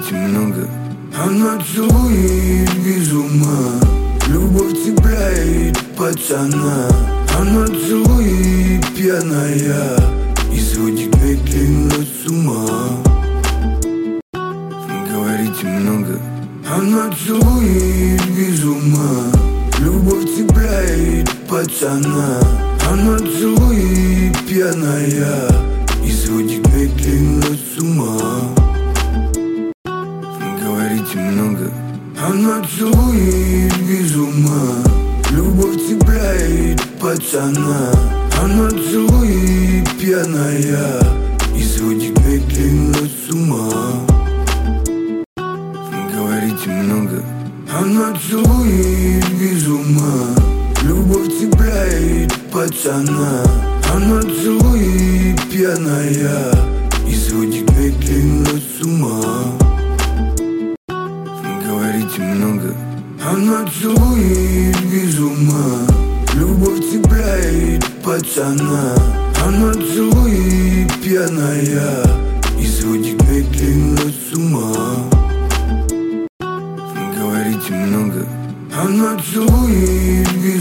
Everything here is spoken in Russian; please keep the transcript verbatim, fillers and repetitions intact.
говорите много. Она целует без ума, любовь цепляет пацана. Она целует пьяная и сводит медленно с ума. Говорите много. Она целует без ума, любовь цепляет пацана. Она целует пьяная и сводит медленно с ума. Говорите много. Она целует без ума, любовь цепляет пацана. Она целует пьяная и сводит медленно с ума. Говорите много. Она целует без ума, любовь цепляет пацана. Она целует пьяная и сводит медленно с ума. Говорите много. Она целует без ума, любовь цепляет пацана. Она целует пьяная и сводит медленно с ума.